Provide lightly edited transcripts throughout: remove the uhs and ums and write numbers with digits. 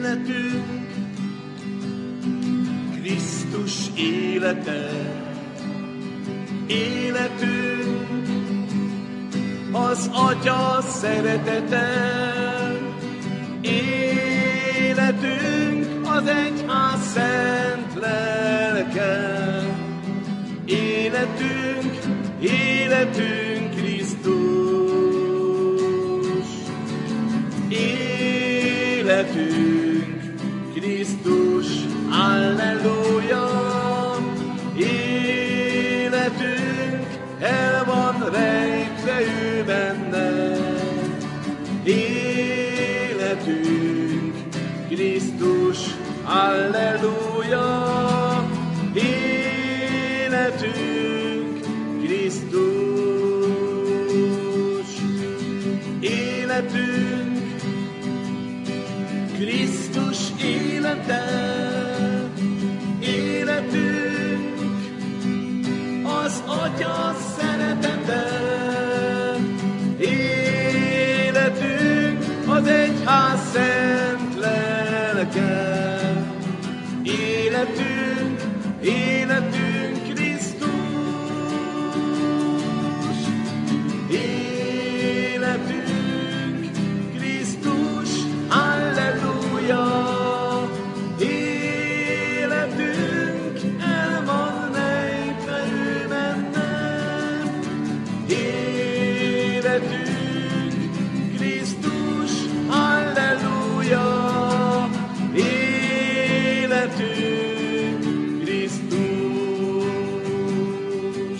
életünk, Krisztus élete, életünk, az Atya szeretete, életünk, az egyház szent lelke, életünk, életünk Krisztus, életünk Krisztus, halleluja, életünk el van rejtve ő benne, életünk Krisztus, halleluja, életünk Krisztus, életünk Krisztus élete, életünk az Atya szeretete, életünk az egyház szent lelke, életünk, életünk Krisztus, életünk Krisztus, halleluja, életünk el van rejtve ő benne, életünk Krisztus, halleluja, életünk Krisztus,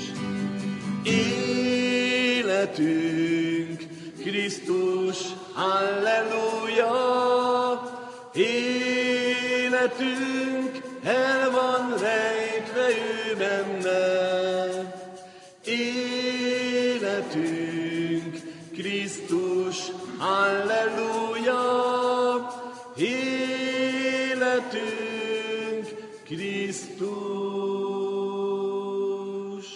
életünk Krisztus, halleluja, életünk el van rejtve ő benne, életünk Krisztus, halleluja, életünk Krisztus.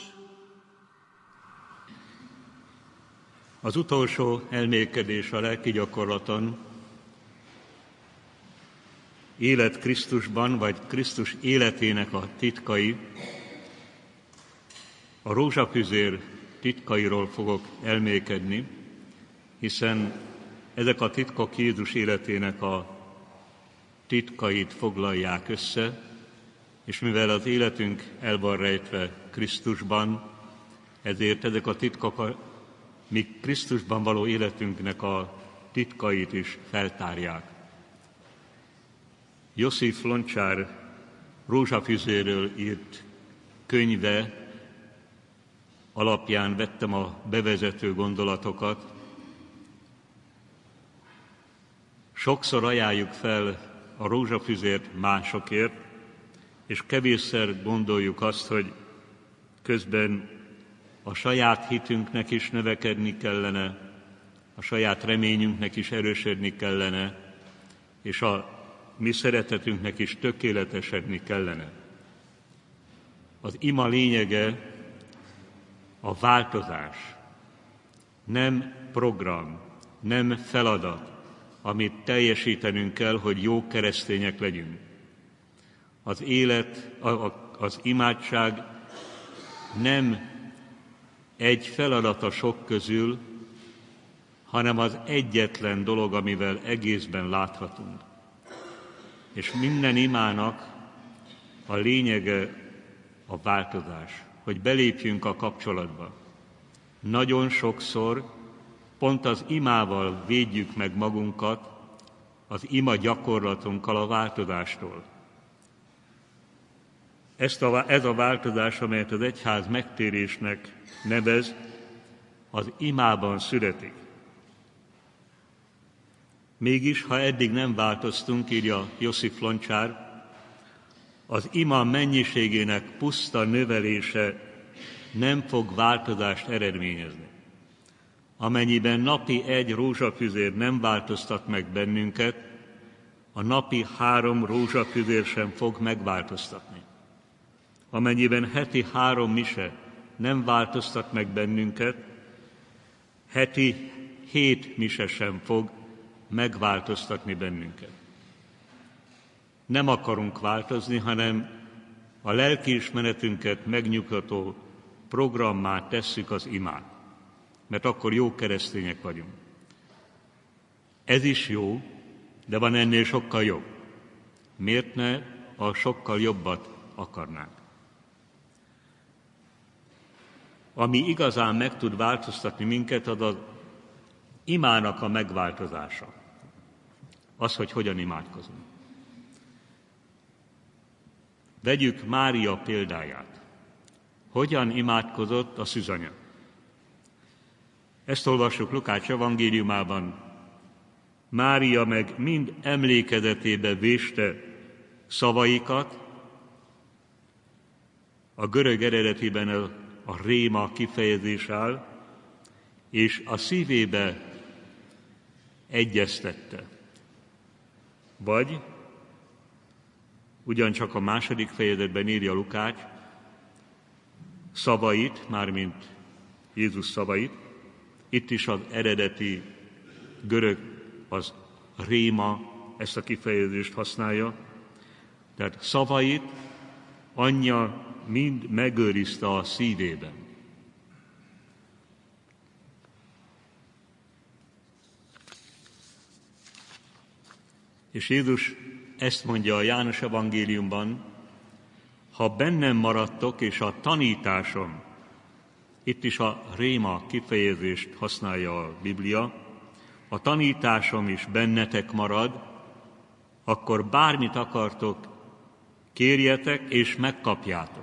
Az utolsó elmélkedés a lelki gyakorlaton élet Krisztusban, vagy Krisztus életének a titkai. A rózsafüzér titkairól fogok elmélkedni, hiszen ezek a titkok Jézus életének a titkait foglalják össze, és mivel az életünk el van rejtve Krisztusban, ezért ezek a titkok mi Krisztusban való életünknek a titkait is feltárják. Iosif Loncsár rózsafüzérről írt könyve alapján vettem a bevezető gondolatokat. Sokszor ajánljuk fel a rózsafüzért másokért, és kevésszer gondoljuk azt, hogy közben a saját hitünknek is növekedni kellene, a saját reményünknek is erősödni kellene, és a mi szeretetünknek is tökéletesedni kellene. Az ima lényege a változás, nem program, nem feladat, amit teljesítenünk kell, hogy jó keresztények legyünk. Az élet, az imádság nem egy feladat a sok közül, hanem az egyetlen dolog, amivel egészben láthatunk. És minden imának a lényege a változás, hogy belépjünk a kapcsolatba. Nagyon sokszor pont az imával védjük meg magunkat, az ima gyakorlatunkkal a változástól. Ez a változás, amelyet az egyház megtérésnek nevez, az imában születik. Mégis, ha eddig nem változtunk, írja Iosif Loncsár, az ima mennyiségének puszta növelése nem fog változást eredményezni. Amennyiben napi 1 rózsafüzér nem változtat meg bennünket, a napi 3 rózsafüzér sem fog megváltoztatni. Amennyiben heti 3 mise nem változtat meg bennünket, heti 7 mise sem fog megváltoztatni bennünket. nem akarunk változni, hanem a lelkiismeretünket megnyugtató programmá tesszük az imát, mert akkor jó keresztények vagyunk. Ez is jó, de van ennél sokkal jobb. Miért ne a sokkal jobbat akarnánk? Ami igazán meg tud változtatni minket, az az imának a megváltozása. Az, hogy hogyan imádkozunk. Vegyük Mária példáját. Hogyan imádkozott a szűzanya? Ezt olvassuk Lukács evangéliumában. Mária meg mind emlékezetébe véste szavaikat, a görög eredetiben a réma kifejezés áll, és a szívébe egyeztette. Vagy, ugyancsak a második fejezetben írja Lukács, szavait, mármint Jézus szavait, itt is az eredeti görög, az réma, ezt a kifejezést használja, tehát szavait anyja mind megőrizte a szívében. És Jézus ezt mondja a János evangéliumban, ha bennem maradtok, és a tanításom, itt is a réma kifejezést használja a Biblia, a tanításom is bennetek marad, akkor bármit akartok, kérjetek és megkapjátok.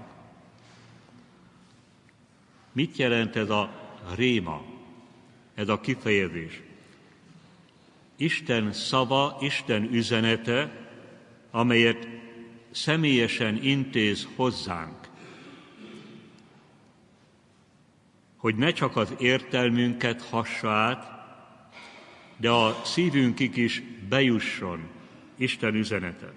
Mit jelent ez a réma, ez a kifejezés? Isten szava, Isten üzenete, amelyet személyesen intéz hozzánk, hogy ne csak az értelmünket hassa át, de a szívünkig is bejusson Isten üzenete.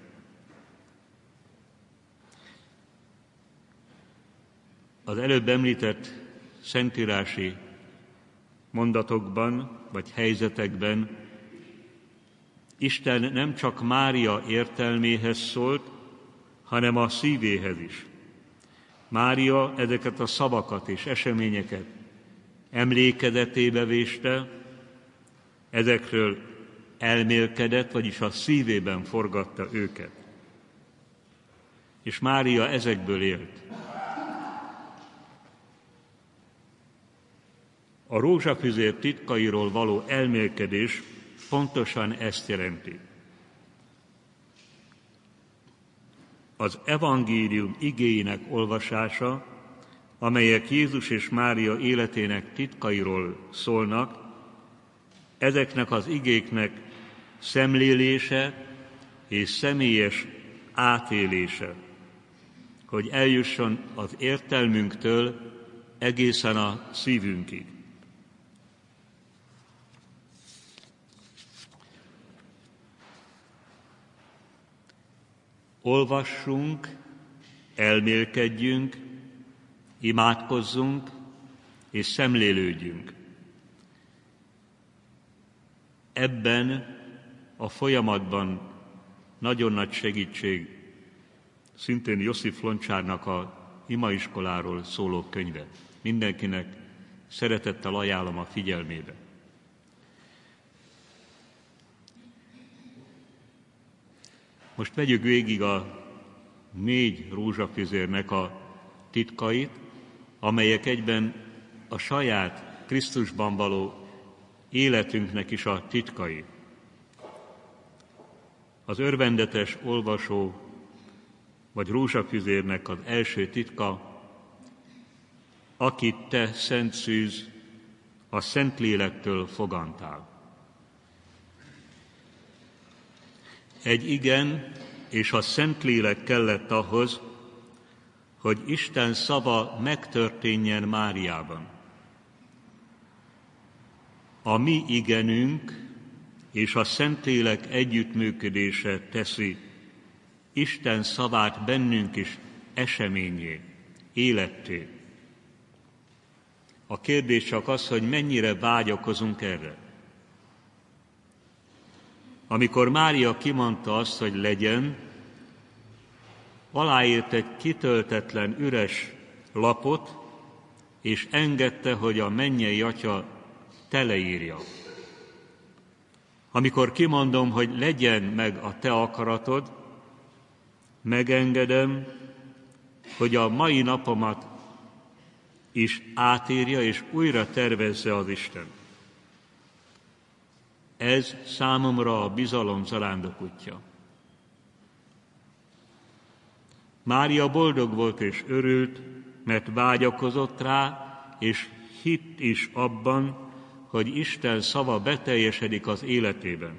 Az előbb említett szentírási mondatokban, vagy helyzetekben Isten nem csak Mária értelméhez szólt, hanem a szívéhez is. Mária ezeket a szavakat és eseményeket emlékezetébe véste, ezekről elmélkedett, vagyis a szívében forgatta őket. És Mária ezekből élt. A rózsafüzér titkairól való elmélkedés pontosan ezt jelenti. Az evangélium igéinek olvasása, amelyek Jézus és Mária életének titkairól szólnak, ezeknek az igéknek szemlélése és személyes átélése, hogy eljusson az értelmünktől egészen a szívünkig. Olvassunk, elmélkedjünk, imádkozzunk és szemlélődjünk. Ebben a folyamatban nagyon nagy segítség szintén Josif Loncsárnak a imaiskoláról szóló könyve. Mindenkinek szeretettel ajánlom a figyelmébe. Most vegyük végig a 4 rózsafüzérnek a titkait, amelyek egyben a saját Krisztusban való életünknek is a titkai. Az örvendetes olvasó vagy rózsafüzérnek az első titka, akit te, Szent Szűz, a Szentlélektől fogantál. Egy igen és a Szentlélek kellett ahhoz, hogy Isten szava megtörténjen Máriában. A mi igenünk és a Szentlélek együttműködése teszi Isten szavát bennünk is eseményé, életté. A kérdés csak az, hogy mennyire vágyakozunk erre. Amikor Mária kimondta azt, hogy legyen, aláírt egy kitöltetlen üres lapot, és engedte, hogy a mennyei Atya teleírja. Amikor kimondom, hogy legyen meg a te akaratod, megengedem, hogy a mai napomat is átírja és újra tervezze az Isten. Ez számomra a bizalom zarándok útja. Mária boldog volt és örült, mert vágyakozott rá, és hitt is abban, hogy Isten szava beteljesedik az életében.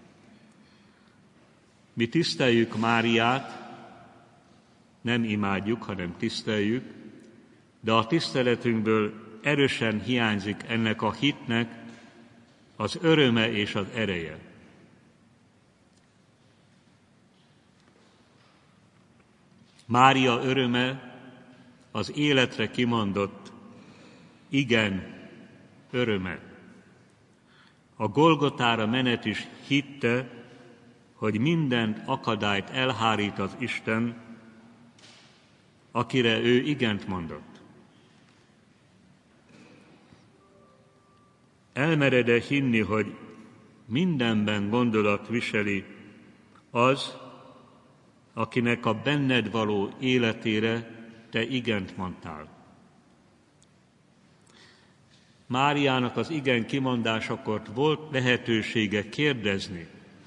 Mi tiszteljük Máriát, nem imádjuk, hanem tiszteljük, de a tiszteletünkből erősen hiányzik ennek a hitnek az öröme és az ereje. Mária öröme az életre kimondott igen öröme. A Golgotára menet is hitte, hogy minden akadályt elhárít az Isten, akire ő igent mondott. Elmered-e hinni, hogy mindenben gondolat viseli az, akinek a benned való életére te igent mondtál? Máriának az igen kimondásakor volt lehetősége kérdezni.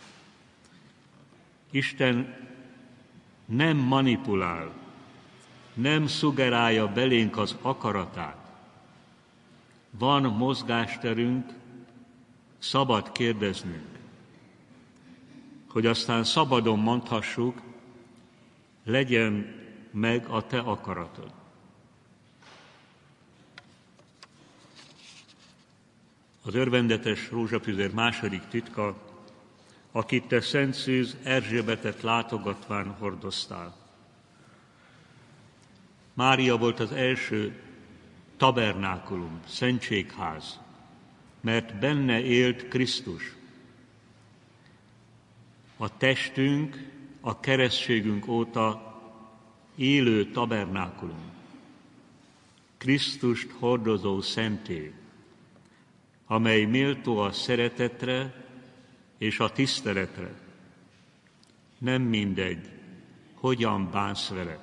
Isten nem manipulál, nem szuggerálja belénk az akaratát. Van mozgásterünk, szabad kérdeznünk, hogy aztán szabadon mondhassuk, legyen meg a te akaratod. Az örvendetes rózsafüzér második titka, akit te Szent Szűz Erzsébetet látogatván hordoztál. Mária volt az első tabernákulum, szentségház, mert benne élt Krisztus. A testünk a keresztségünk óta élő tabernákulum, Krisztust hordozó szentély, amely méltó a szeretetre és a tiszteletre. Nem mindegy, hogyan bánsz vele.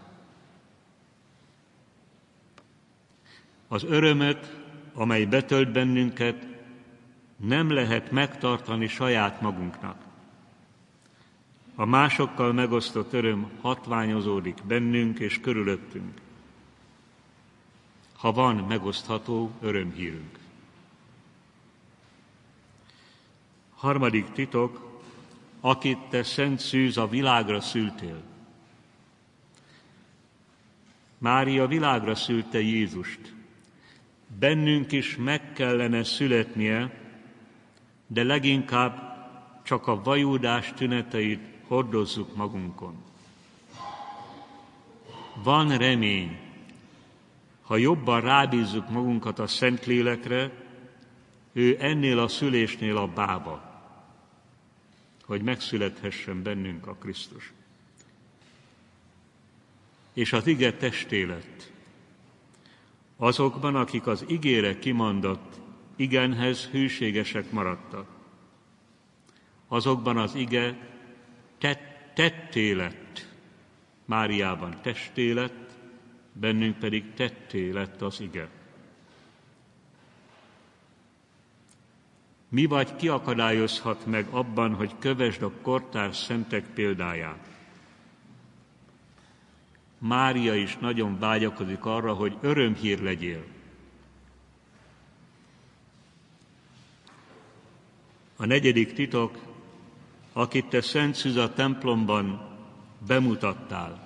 Az örömöt, amely betölt bennünket, nem lehet megtartani saját magunknak. A másokkal megosztott öröm hatványozódik bennünk és körülöttünk, ha van megosztható örömhírünk. Harmadik titok, akit te Szent Szűz a világra szültél. Mária világra szülte Jézust. Bennünk is meg kellene születnie, de leginkább csak a vajúdás tüneteit hordozzuk magunkon. Van remény, ha jobban rábízzuk magunkat a Szentlélekre, ő ennél a szülésnél a bába, hogy megszülethessen bennünk a Krisztus. És az ige testé lett. Azokban, akik az igére kimondott igenhez hűségesek maradtak. Azokban az ige tetté lett. Máriában testé lett, bennünk pedig tetté lett az ige. Mi vagy kiakadályozhat meg abban, hogy kövesd a kortárs szentek példáját? Mária is nagyon vágyakozik arra, hogy örömhír legyél. A negyedik titok, akit te Szent Szűz a templomban bemutattál.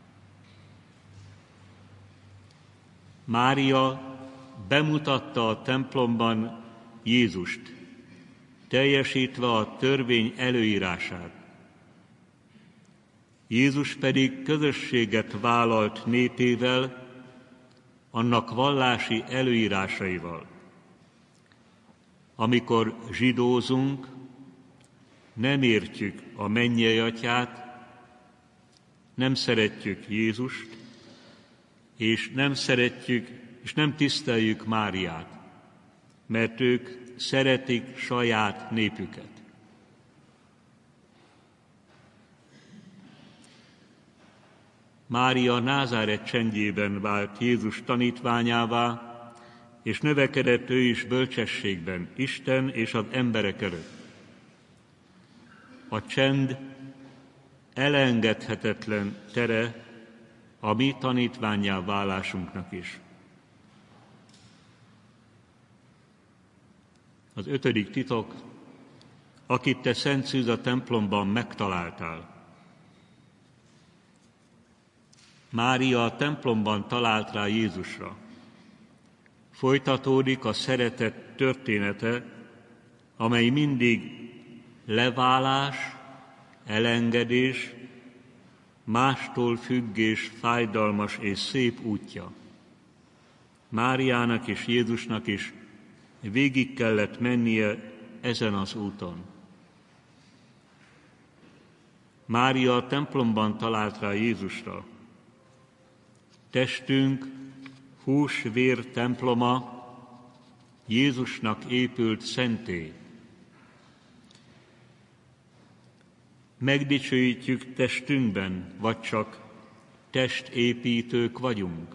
Mária bemutatta a templomban Jézust, teljesítve a törvény előírását. Jézus pedig közösséget vállalt népével, annak vallási előírásaival. Amikor zsidózunk, nem értjük a mennyei Atyát, nem szeretjük Jézust, és nem szeretjük, és nem tiszteljük Máriát, mert ők szeretik saját népüket. Mária Názáret csendjében vált Jézus tanítványává, és növekedett ő is bölcsességben, Isten és az emberek előtt. A csend elengedhetetlen tere a mi tanítvánnyá válásunknak is. Az 5. titok, akit te, Szent Szűz, templomban megtaláltál. Mária a templomban talált rá Jézusra. Folytatódik a szeretet története, amely mindig leválás, elengedés, mástól függés, fájdalmas és szép útja. Máriának és Jézusnak is végig kellett mennie ezen az úton. Mária a templomban talált rá Jézusra. Testünk hús-vér temploma Jézusnak épült szentély. Megdicsőítjük testünkben, vagy csak testépítők vagyunk?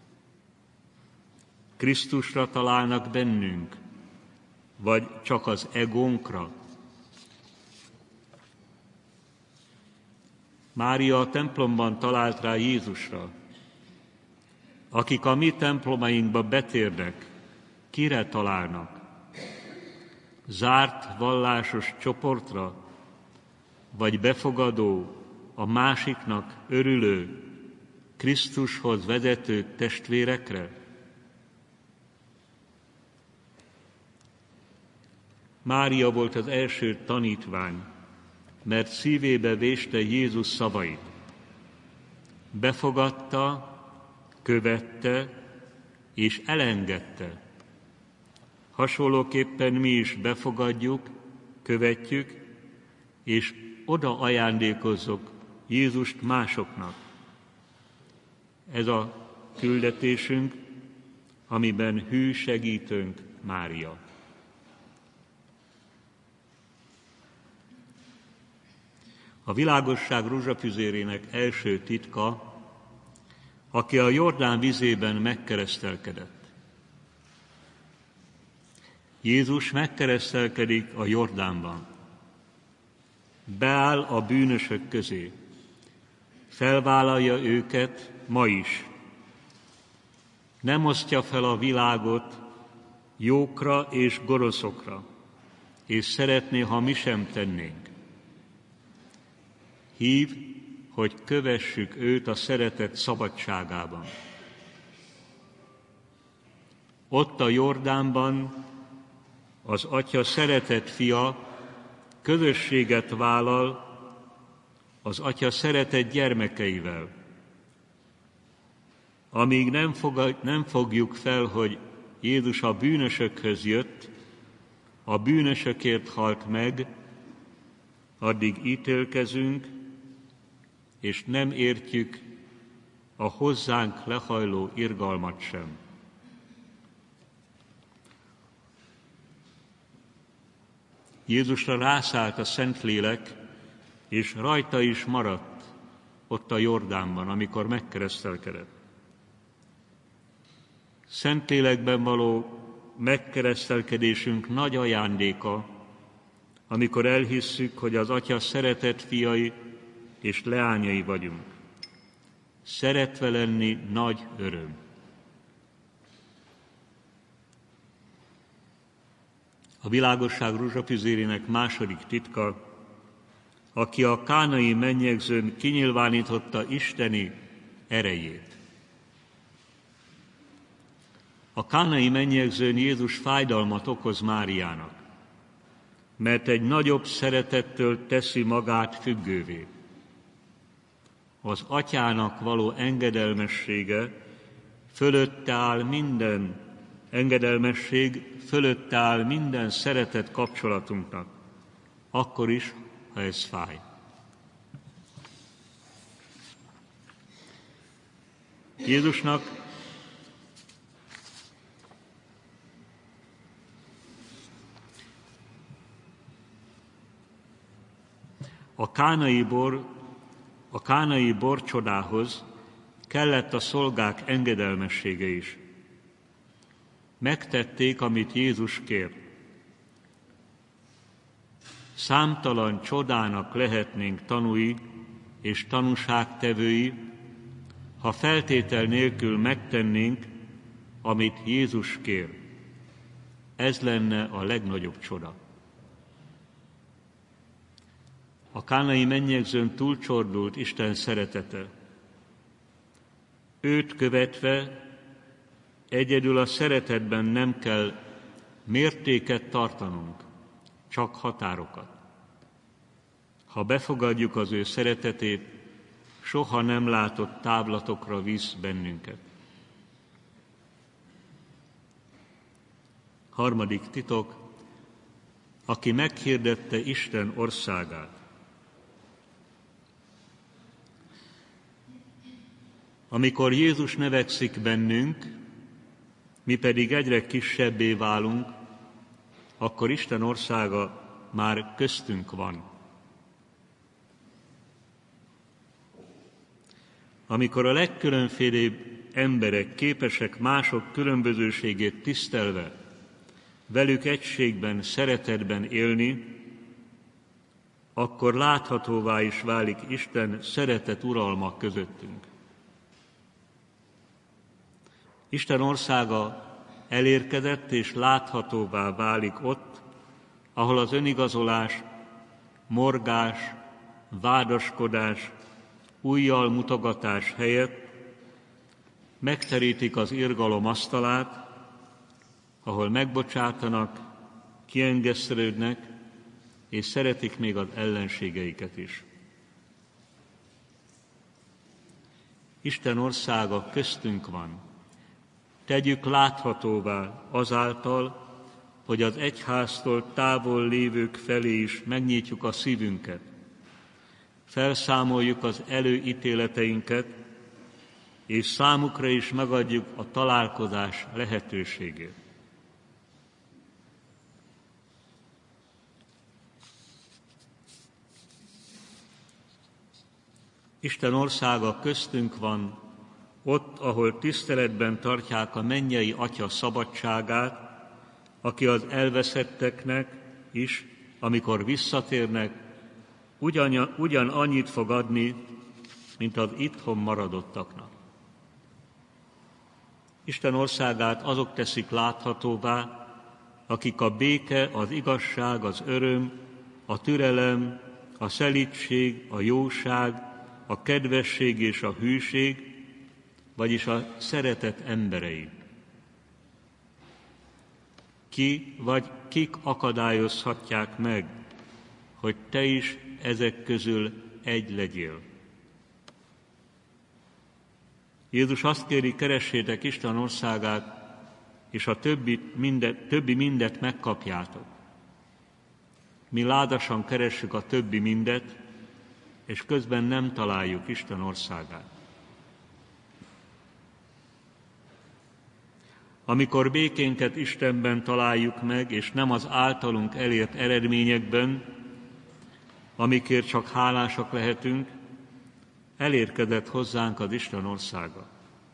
Krisztusra találnak bennünk, vagy csak az egónkra? Mária a templomban talált rá Jézusra. Akik a mi templomainkba betérnek, kire találnak? Zárt vallásos csoportra, vagy befogadó, a másiknak örülő, Krisztushoz vezető testvérekre? Mária volt az első tanítvány, mert szívébe véste Jézus szavait. Befogadta, követte és elengedte. Hasonlóképpen mi is befogadjuk, követjük, és oda ajándékozzuk Jézust másoknak. Ez a küldetésünk, amiben hű segítőnk Mária. A világosság rózsafüzérének első titka, aki a Jordán vizében megkeresztelkedett. Jézus megkeresztelkedik a Jordánban. Beáll a bűnösök közé. Felvállalja őket ma is. Nem osztja fel a világot jókra és gonoszokra, és szeretné, ha mi sem tennénk. Hív, hogy kövessük őt a szeretet szabadságában. Ott a Jordánban az Atya szeretett fia közösséget vállal az Atya szeretett gyermekeivel. Amíg nem fogjuk fel, hogy Jézus a bűnösökhöz jött, a bűnösökért halt meg, addig ítélkezünk, és nem értjük a hozzánk lehajló irgalmat sem. Jézusra rászállt a Szentlélek, és rajta is maradt ott a Jordánban, amikor megkeresztelkedett. Szentlélekben való megkeresztelkedésünk nagy ajándéka, amikor elhisszük, hogy az Atya szeretett fiai és leányai vagyunk. Szeretve lenni nagy öröm. A világosság rózsafüzérének második titka, aki a kánai mennyegzőn kinyilvánította isteni erejét. A kánai mennyegzőn Jézus fájdalmat okoz Máriának, mert egy nagyobb szeretettől teszi magát függővé. Az Atyának való engedelmessége fölötte áll minden engedelmesség, fölötte áll minden szeretet kapcsolatunknak, akkor is, ha ez fáj. Jézusnak a kánai borcsodához kellett a szolgák engedelmessége is. Megtették, amit Jézus kér. Számtalan csodának lehetnénk tanúi és tanúságtevői, ha feltétel nélkül megtennénk, amit Jézus kér. Ez lenne a legnagyobb csoda. A kánai mennyegzőn túlcsordult Isten szeretete. Őt követve egyedül a szeretetben nem kell mértéket tartanunk, csak határokat. Ha befogadjuk az ő szeretetét, soha nem látott távlatokra visz bennünket. Harmadik titok, aki meghirdette Isten országát. Amikor Jézus növekszik bennünk, mi pedig egyre kisebbé válunk, akkor Isten országa már köztünk van. Amikor a legkülönfélébb emberek képesek mások különbözőségét tisztelve, velük egységben, szeretetben élni, akkor láthatóvá is válik Isten szeretet uralma közöttünk. Isten országa elérkezett és láthatóvá válik ott, ahol az önigazolás, morgás, vádaskodás, ujjal mutogatás helyett megterítik az irgalom asztalát, ahol megbocsátanak, kiengesztelődnek, és szeretik még az ellenségeiket is. Isten országa köztünk van. Tegyük láthatóvá azáltal, hogy az egyháztól távol lévők felé is megnyitjuk a szívünket. Felszámoljuk az előítéleteinket, és számukra is megadjuk a találkozás lehetőségét. Isten országa köztünk van, ott, ahol tiszteletben tartják a mennyei Atya szabadságát, aki az elveszetteknek is, amikor visszatérnek, ugyan annyit fog adni, mint az itthon maradottaknak. Isten országát azok teszik láthatóvá, akik a béke, az igazság, az öröm, a türelem, a szelídség, a jóság, a kedvesség és a hűség, vagyis a szeretet emberei. Ki vagy kik akadályozhatják meg, hogy te is ezek közül egy legyél? Jézus azt kéri, keressétek Isten országát, és a többi mindet megkapjátok. Mi ládasan keressük a többi mindet, és közben nem találjuk Isten országát. Amikor békénket Istenben találjuk meg, és nem az általunk elért eredményekben, amikért csak hálásak lehetünk, elérkezett hozzánk az Isten országa.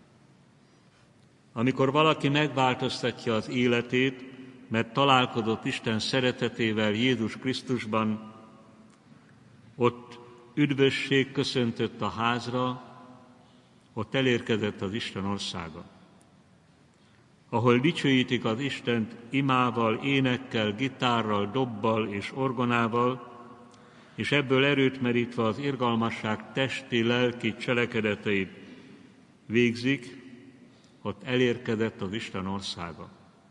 Amikor valaki megváltoztatja az életét, mert találkozott Isten szeretetével Jézus Krisztusban, ott üdvösség köszöntött a házra, ott elérkezett az Isten országa. Ahol dicsőítik az Istent imával, énekkel, gitárral, dobbal és orgonával, és ebből erőt merítve az irgalmasság testi, lelki cselekedeteit végzik, ott elérkezett az Isten országa.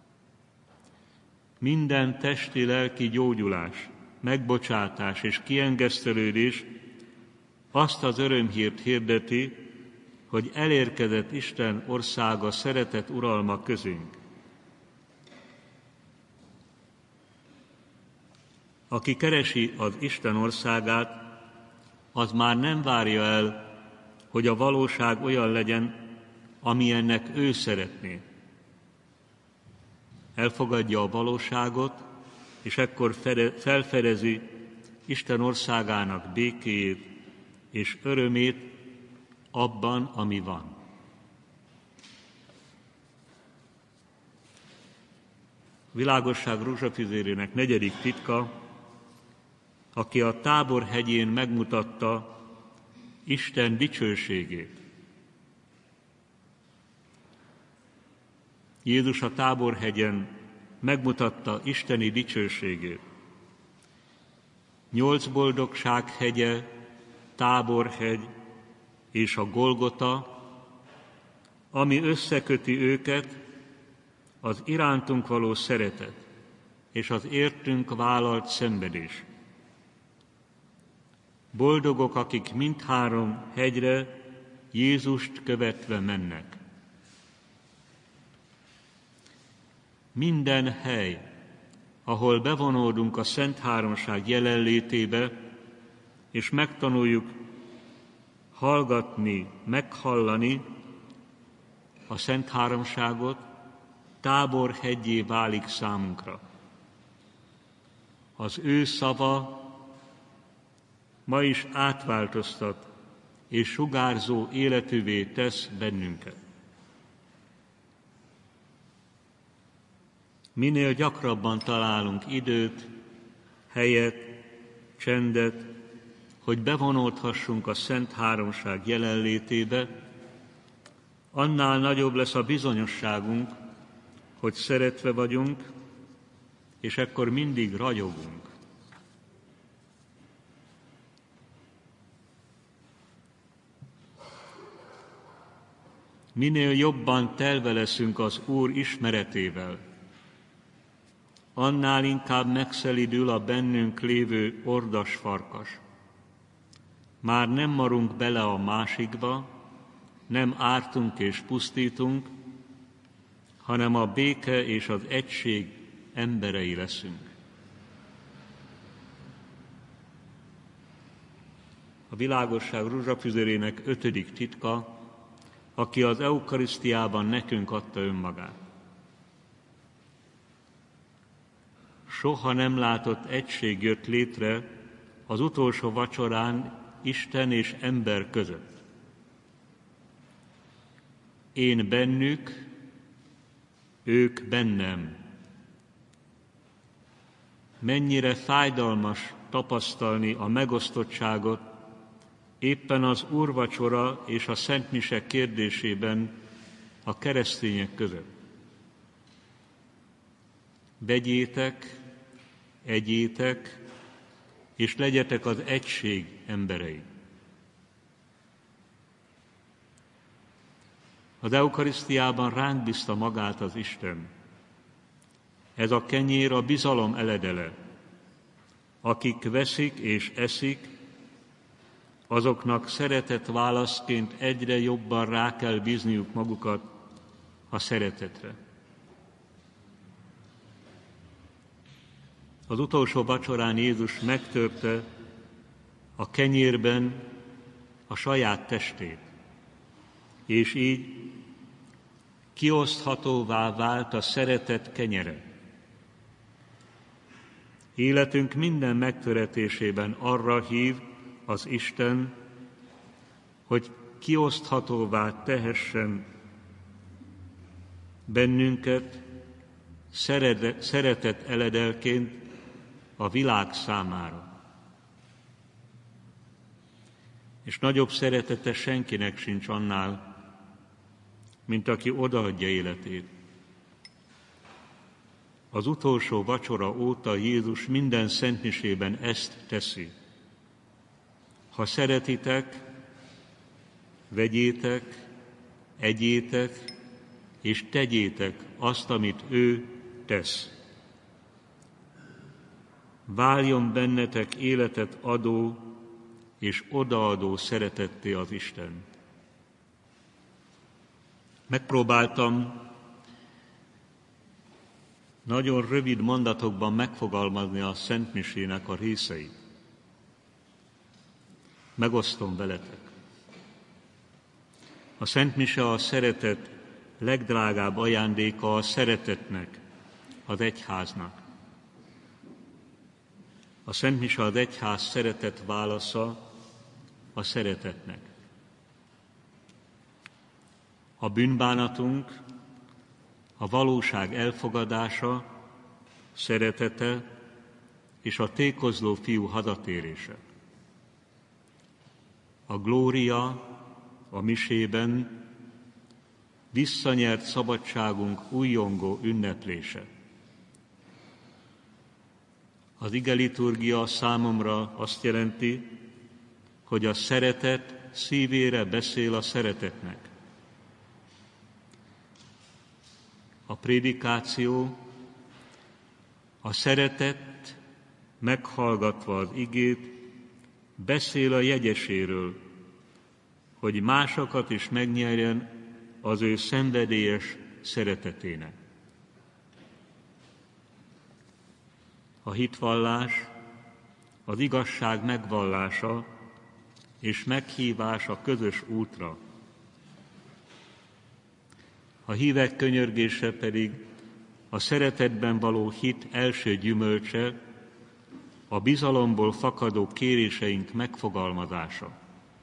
Minden testi, lelki gyógyulás, megbocsátás és kiengesztelődés azt az örömhírt hirdeti, hogy elérkezett Isten országa szeretet uralma közünk. Aki keresi az Isten országát, az már nem várja el, hogy a valóság olyan legyen, amilyennek ő szeretné. Elfogadja a valóságot, és ekkor felfedezi Isten országának békéjét és örömét abban, ami van. A világosság rózsafüzérének 4. titka, aki a Tábor hegyén megmutatta Isten dicsőségét. Jézus a Tábor hegyen megmutatta isteni dicsőségét. 8 boldogság hegye, Táborhegy és a Golgota, ami összeköti őket, az irántunk való szeretet és az értünk vállalt szenvedés. Boldogok, akik mindhárom hegyre Jézust követve mennek. Minden hely, ahol bevonódunk a Szent Háromság jelenlétébe, és megtanuljuk hallgatni, meghallani a Szent Háromságot, Tábor hegyé válik számunkra. Az ő szava ma is átváltoztat és sugárzó életűvé tesz bennünket. Minél gyakrabban találunk időt, helyet, csendet, hogy bevonódhassunk a Szent Háromság jelenlétébe, annál nagyobb lesz a bizonyosságunk, hogy szeretve vagyunk, és ekkor mindig ragyogunk. Minél jobban telve leszünk az Úr ismeretével, annál inkább megszelidül a bennünk lévő ordas farkas. Már nem marunk bele a másikba, nem ártunk és pusztítunk, hanem a béke és az egység emberei leszünk. A világosság rózsafüzérének 5. titka, aki az eukarisztiában nekünk adta önmagát. Soha nem látott egység jött létre az utolsó vacsorán Isten és ember között. Én bennük, ők bennem. Mennyire fájdalmas tapasztalni a megosztottságot éppen az úrvacsora és a szentmise kérdésében a keresztények között. Vegyétek, egyétek, és legyetek az egység emberei. Az eukarisztiában ránk bízta magát az Isten. Ez a kenyér a bizalom eledele. Akik veszik és eszik, azoknak szeretet válaszként egyre jobban rá kell bízniuk magukat a szeretetre. Az utolsó vacsorán Jézus megtörte a kenyérben a saját testét, és így kioszthatóvá vált a szeretet kenyere. Életünk minden megtöretésében arra hív az Isten, hogy kioszthatóvá tehessen bennünket szeretet eledelként a világ számára. És nagyobb szeretete senkinek sincs annál, mint aki odaadja életét. Az utolsó vacsora óta Jézus minden szentmisében ezt teszi. Ha szeretitek, vegyétek, egyétek, és tegyétek azt, amit ő tesz. Váljon bennetek életet adó és odaadó szeretetté az Isten. Megpróbáltam nagyon rövid mondatokban megfogalmazni a szentmisének a részeit. A Szent Mise a szeretet legdrágább ajándéka a szeretetnek, az egyháznak. A Szent Mise az egyház szeretet válasza a szeretetnek. A bűnbánatunk, a valóság elfogadása, szeretete és a tékozló fiú hazatérése. A glória a misében visszanyert szabadságunk újjongó ünneplése. Az ige liturgia számomra azt jelenti, hogy a szeretet szívére beszél a szeretetnek. A prédikáció, a szeretet meghallgatva az igét beszél a jegyeséről, hogy másokat is megnyerjen az ő szenvedélyes szeretetének. A hitvallás az igazság megvallása és meghívás a közös útra. A hívek könyörgése pedig a szeretetben való hit első gyümölcse, a bizalomból fakadó kéréseink megfogalmazása.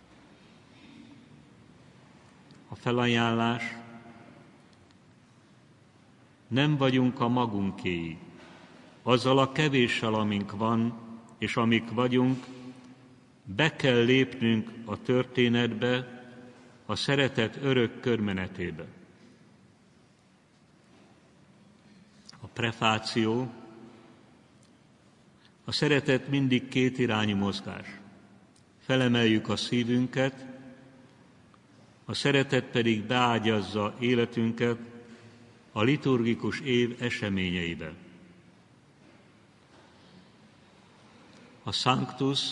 A felajánlás: nem vagyunk a magunkéi. Azzal a kevéssel, amink van, és amik vagyunk, be kell lépnünk a történetbe, a szeretet örök körmenetébe. A prefáció: a szeretet mindig kétirányú mozgás. Felemeljük a szívünket, a szeretet pedig beágyazza életünket a liturgikus év eseményeibe. A Sanctus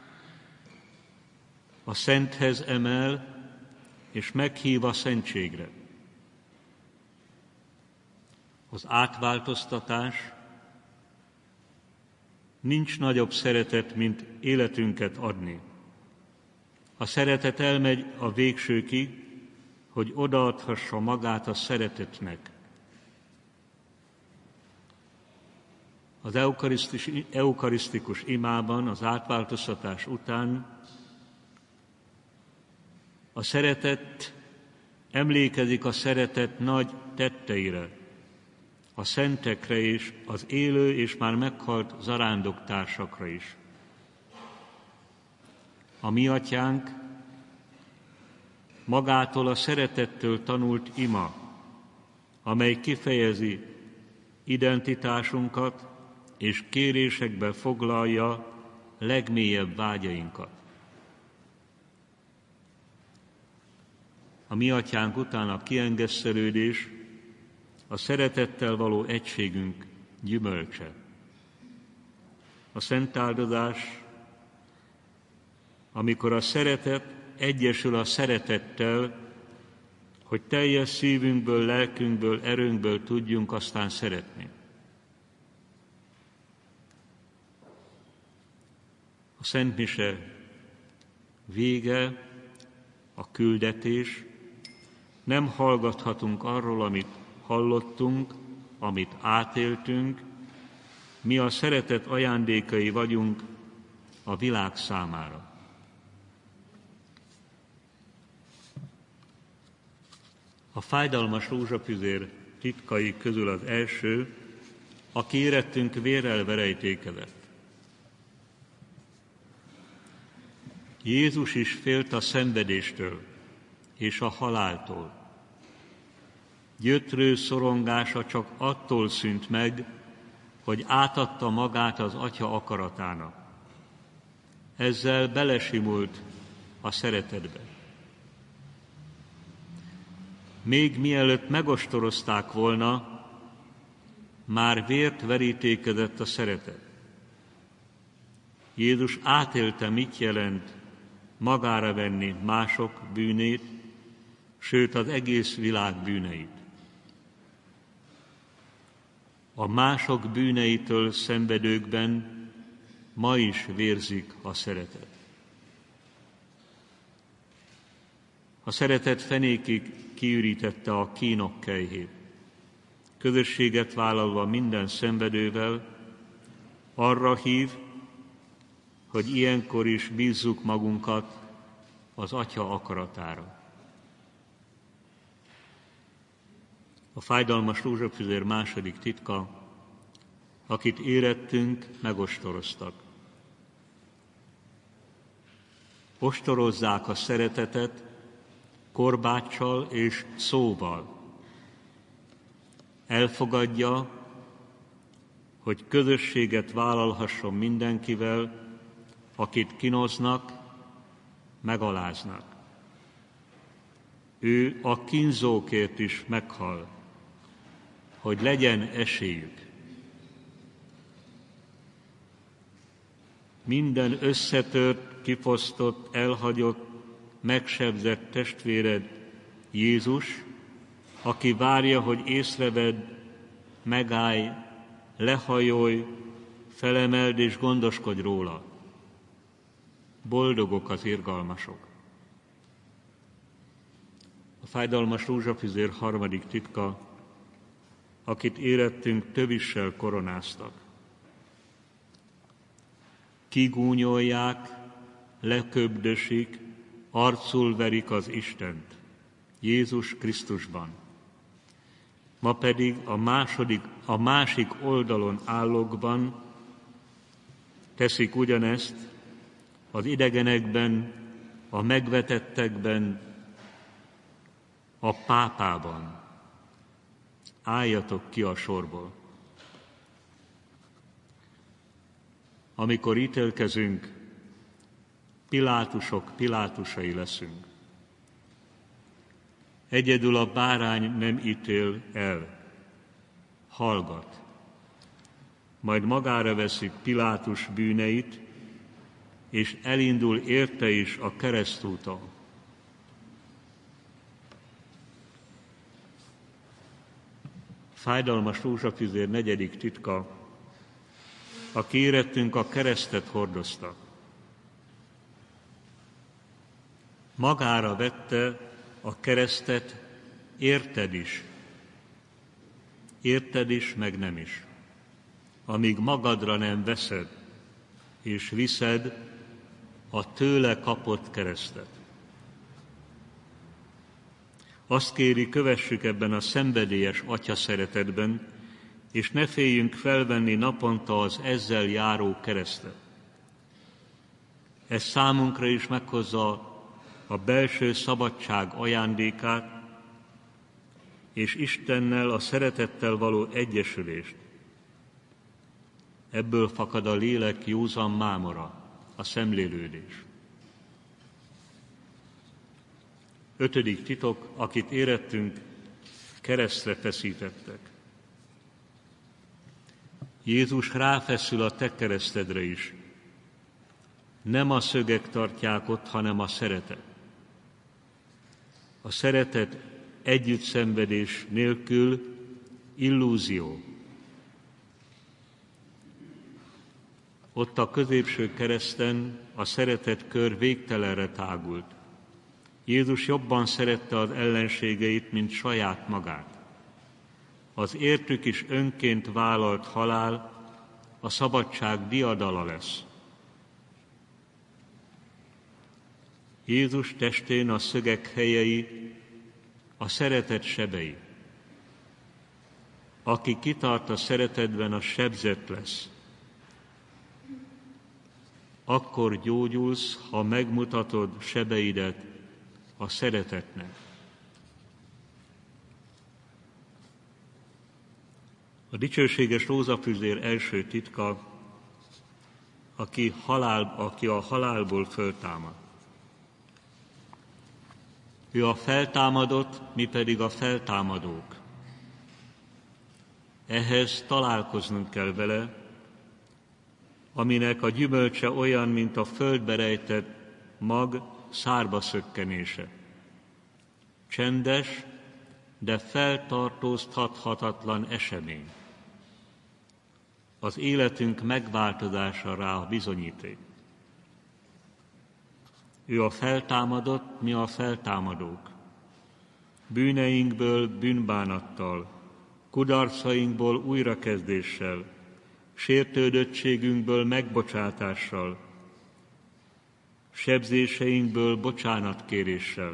a Szenthez emel és meghív a szentségre. Az átváltoztatás: nincs nagyobb szeretet, mint életünket adni. A szeretet elmegy a végsőkig, hogy odaadhassa magát a szeretetnek. Az eukarisztikus imában, az átváltoztatás után a szeretet emlékezik a szeretet nagy tetteire, a szentekre és az élő és már meghalt zarándoktársakra is. A mi atyánk magától a szeretettől tanult ima, amely kifejezi identitásunkat és kérésekbe foglalja legmélyebb vágyainkat. A mi atyánk után a kiengesztelődés a szeretettel való egységünk gyümölcse. A szentáldozás, amikor a szeretet egyesül a szeretettel, hogy teljes szívünkből, lelkünkből, erőnkből tudjunk aztán szeretni. A Szent Mise vége, a küldetés. Nem hallgathatunk arról, amit hallottunk, amit átéltünk. Mi a szeretet ajándékai vagyunk a világ számára. A fájdalmas rózsafüzér titkai közül az első, aki érettünk vérrel verejtékezett. Jézus is félt a szenvedéstől és a haláltól. Gyötrő szorongása csak attól szűnt meg, hogy átadta magát az Atya akaratának. Ezzel belesimult a szeretetbe. Még mielőtt megostorozták volna, már vért verítékezett a szeretet. Jézus átélte, mit jelent magára venni mások bűnét, sőt az egész világ bűneit. A mások bűneitől szenvedőkben ma is vérzik a szeretet. A szeretet fenékig kiürítette a kínok kelyhét. Közösséget vállalva minden szenvedővel, arra hív, hogy ilyenkor is bízzuk magunkat az Atya akaratára. A fájdalmas rózsafüzér második titka, akit érettünk, megostoroztak. Ostorozzák a szeretetet korbáccsal és szóval. Elfogadja, hogy közösséget vállalhasson mindenkivel, akit kínoznak, megaláznak. Ő a kínzókért is meghal, hogy legyen esélyük. Minden összetört, kifosztott, elhagyott, megsebzett testvéred Jézus, aki várja, hogy észrevedd, megállj, lehajolj, felemeld és gondoskodj róla. Boldogok az irgalmasok. A fájdalmas rózsafüzér harmadik titka, akit érettünk tövissel koronáztak. Kigúnyolják, leköbdösik, arcul verik az Istent, Jézus Krisztusban. Ma pedig a másik oldalon állókban teszik ugyanezt, az idegenekben, a megvetettekben, a pápában. Álljatok ki a sorból. Amikor ítélkezünk, Pilátusok Pilátusai leszünk. Egyedül a bárány nem ítél el, hallgat. Majd magára veszi Pilátus bűneit, és elindul érte is a keresztúton. Fájdalmas rózsafüzér negyedik titka, aki érettünk a keresztet hordozta. Magára vette a keresztet, érted is, meg nem is. Amíg magadra nem veszed, és viszed a tőle kapott keresztet. Azt kéri, kövessük ebben a szenvedélyes Atya szeretetben, és ne féljünk felvenni naponta az ezzel járó keresztet. Ez számunkra is meghozza a belső szabadság ajándékát, és Istennel, a szeretettel való egyesülést. Ebből fakad a lélek józan mámora, a szemlélődés. Ötödik titok, akit érettünk, keresztre feszítettek. Jézus ráfeszül a te keresztedre is. Nem a szögek tartják ott, hanem a szeretet. A szeretet együttszenvedés nélkül illúzió. Ott a középső kereszten a szeretet kör végtelenre tágult. Jézus jobban szerette az ellenségeit, mint saját magát. Az értük is önként vállalt halál a szabadság diadala lesz. Jézus testén a szögek helyei, a szeretet sebei. Aki kitart a szeretetben, a sebzett lesz. Akkor gyógyulsz, ha megmutatod sebeidet a szeretetnek. A dicsőséges rózsafüzér első titka, aki a halálból föltámad. Ő a feltámadott, mi pedig a feltámadók. Ehhez találkoznunk kell vele, aminek a gyümölcse olyan, mint a földbe rejtett mag szárba szökkenése. Csendes, de feltartóztathatatlan esemény. Az életünk megváltozása rá a bizonyíték. Ő a feltámadott, mi a feltámadók. Bűneinkből bűnbánattal, kudarcainkból újrakezdéssel, sértődöttségünkből megbocsátással, sebzéseinkből bocsánatkéréssel.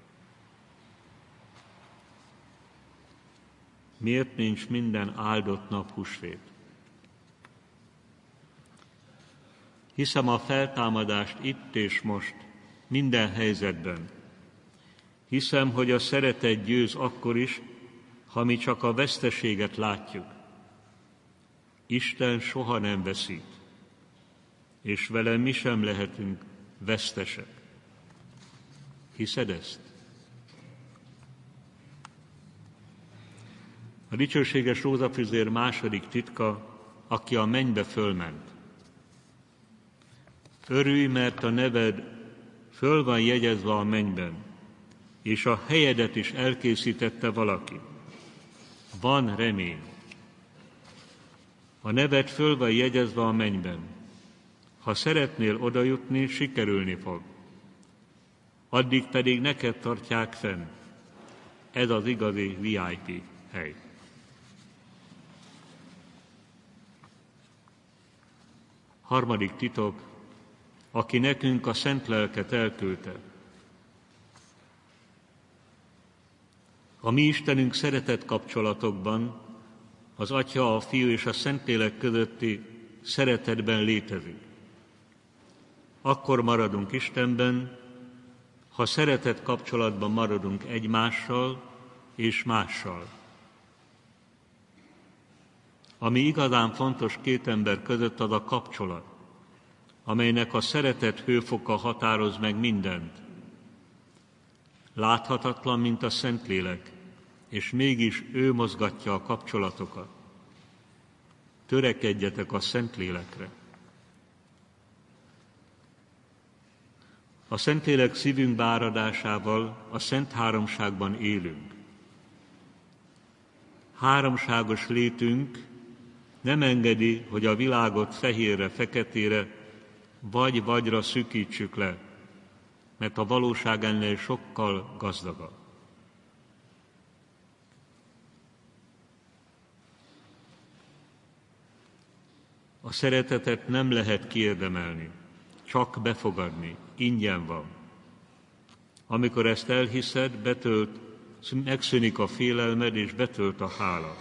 Miért nincs minden áldott nap húsvét? Hiszem a feltámadást itt és most, minden helyzetben. Hiszem, hogy a szeretet győz akkor is, ha mi csak a veszteséget látjuk. Isten soha nem veszít, és vele mi sem lehetünk vesztesek. Hiszed ezt? A dicsőséges rózsafüzér második titka, aki a mennybe fölment. Örülj, mert a neved föl van jegyezve a mennyben, és a helyedet is elkészítette valaki. Van remény. A neved föl van jegyezve a mennyben. Ha szeretnél odajutni, sikerülni fog. Addig pedig neked tartják fenn. Ez az igazi VIP hely. Harmadik titok, aki nekünk a Szent Lelket elküldte. A mi Istenünk szeretett kapcsolatokban az Atya, a Fiú és a Szentlélek közötti szeretetben létezik. Akkor maradunk Istenben, ha szeretett kapcsolatban maradunk egymással és mással. Ami igazán fontos két ember között, az a kapcsolat, amelynek a szeretet hőfoka határoz meg mindent. Láthatatlan, mint a Szentlélek, és mégis ő mozgatja a kapcsolatokat. Törekedjetek a Szentlélekre. A Szentlélek szívünkbe áradásával a Szent Háromságban élünk. Háromságos létünk nem engedi, hogy a világot fehérre, feketére, vagy-vagyra szűkítsük le, mert a valóság ennél sokkal gazdagabb. A szeretetet nem lehet kiérdemelni, csak befogadni, ingyen van. Amikor ezt elhiszed, megszűnik a félelmed és betölt a hála.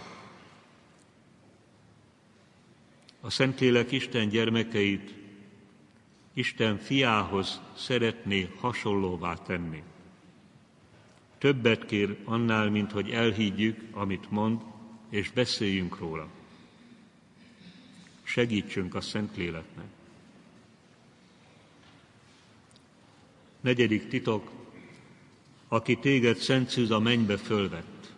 A Szentlélek Isten gyermekeit Isten fiához szeretné hasonlóvá tenni. Többet kér annál, mint hogy elhiggyük, amit mond, és beszéljünk róla. Segítsünk a Szentléleknek. Negyedik titok, aki téged, Szent Szűz, a mennybe fölvett.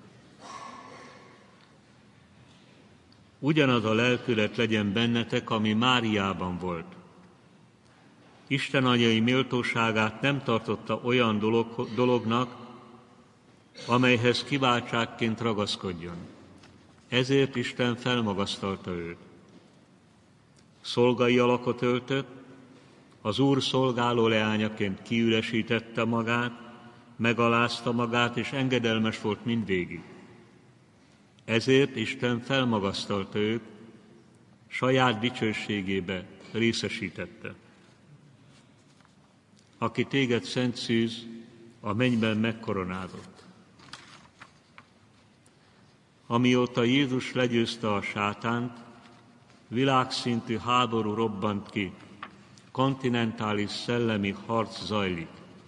Ugyanaz a lelkület legyen bennetek, ami Máriában volt. Isten anyai méltóságát nem tartotta olyan dolognak, amelyhez kiváltságként ragaszkodjon. Ezért Isten felmagasztalta őt. Szolgai alakot öltött, az Úr szolgáló leányaként kiüresítette magát, megalázta magát, és engedelmes volt mindvégig. Ezért Isten felmagasztalta őt, saját dicsőségébe részesítette. Aki téged, Szent Szűz, a mennyben megkoronázott. Amióta Jézus legyőzte a sátánt, világszintű háború robbant ki, kontinentális szellemi harc zajlik.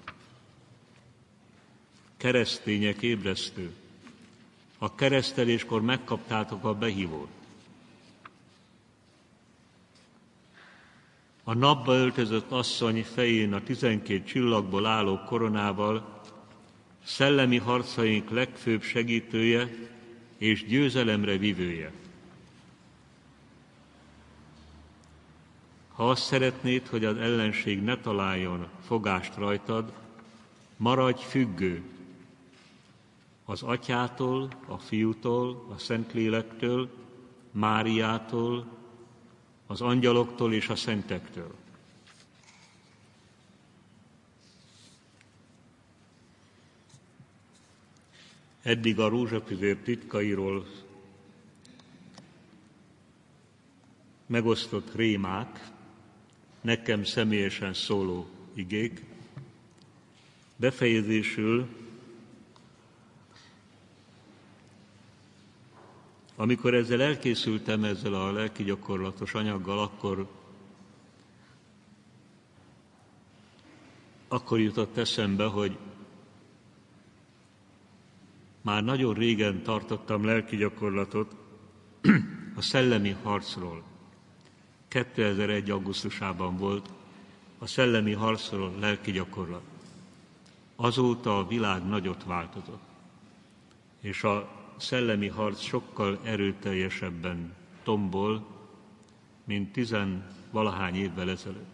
Keresztények, ébresztő! A kereszteléskor megkaptátok a behívót. A napba öltözött asszony fején a 12 csillagból álló koronával szellemi harcaink legfőbb segítője és győzelemre vivője. Ha azt szeretnéd, hogy az ellenség ne találjon fogást rajtad, maradj függő az Atyától, a Fiútól, a Szentlélektől, Máriától, az angyaloktól és a szentektől. Eddig a rózsafüzér titkairól megosztott rémák, nekem személyesen szóló igék, befejezésül, amikor elkészültem ezzel a lelki gyakorlatos anyaggal, akkor jutott eszembe, hogy már nagyon régen tartottam lelki gyakorlatot a szellemi harcról. 2001. augusztusában volt a szellemi harcról lelki gyakorlat. Azóta a világ nagyot változott, és a szellemi harc sokkal erőteljesebben tombol, mint 10-valahány évvel ezelőtt.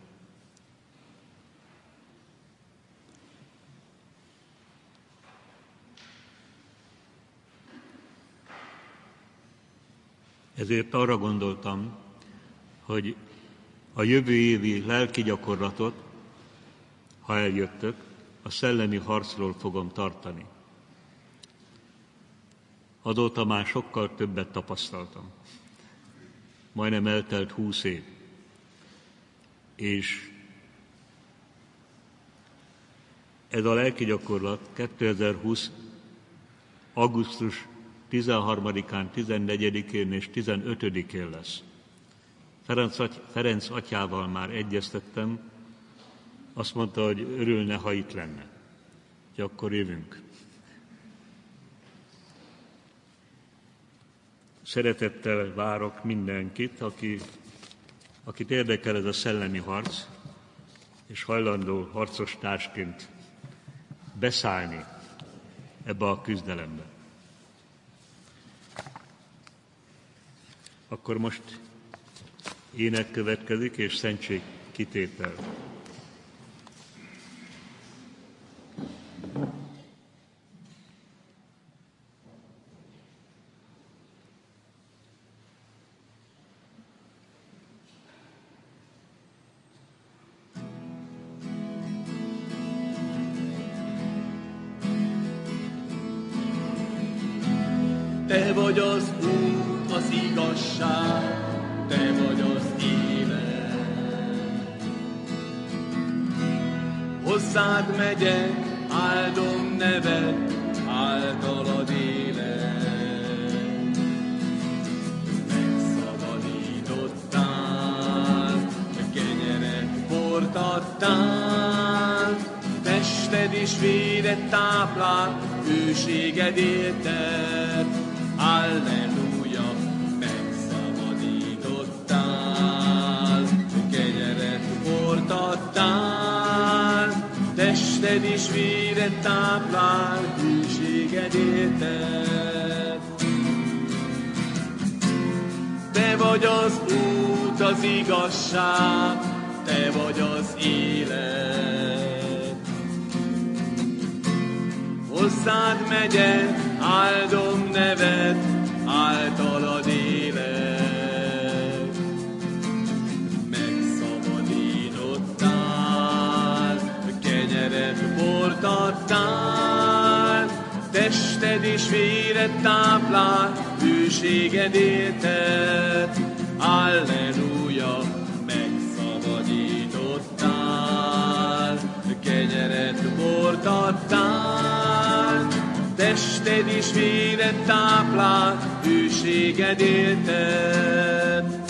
Ezért arra gondoltam, hogy a jövő évi lelki gyakorlatot, ha eljöttök, a szellemi harcról fogom tartani. Azóta már sokkal többet tapasztaltam. Majdnem eltelt 20 év. És ez a lelki gyakorlat 2020. augusztus 13-án, 14-én és 15-én lesz. Ferenc atyával már egyeztettem, azt mondta, hogy örülne, ha itt lenne. Hogy akkor jövünk. Szeretettel várok mindenkit, akit érdekel ez a szellemi harc, és hajlandó harcos társként beszállni ebbe a küzdelembe. Akkor most ének következik, és szentség kitétel. Te vagy az út, az igazság, te vagy az élet. Hozzád megyek, áldom neved, általad élet. Megszabadítottál, kenyeret bort adtál, tested és véred táplál, hűséged érted. Alleluja, megszabadítottál, kenyeret bort adtál, tested és véred táplál, hűséged érted. Te vagy az út, az igazság, te vagy az élet. Hozzád megyek, áldom neved, általad élek. Megszabadítottál, kenyeret bort adtál, tested és véred táplál, hűséged érted. Alleluja, megszabadítottál, kenyeret bort adtál, tested és véred táplál, hűséged érted.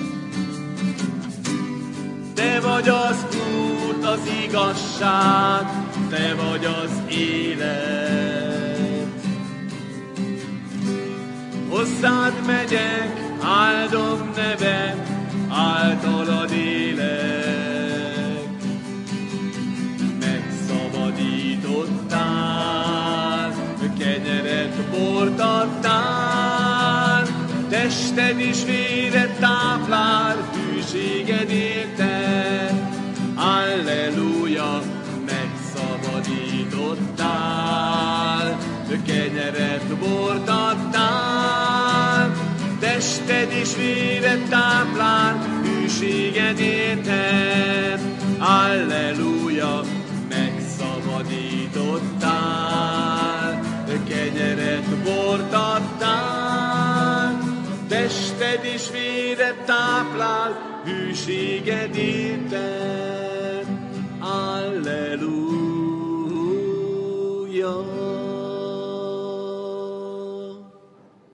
Te vagy az út, az igazság, te vagy az élet. Hozzád megyek, áldom neved, általad élek. Megszabadítottál, kenyeret bort adtál, tested és véred táplál, hűséged érted. Alleluja, megszabadítottál, kenyeret bort adtál, tested és véred táplál, hűséged érted. Alleluja, megszabadítottál, kenyeret tested és véred táplál, hűséged érted. Alleluja.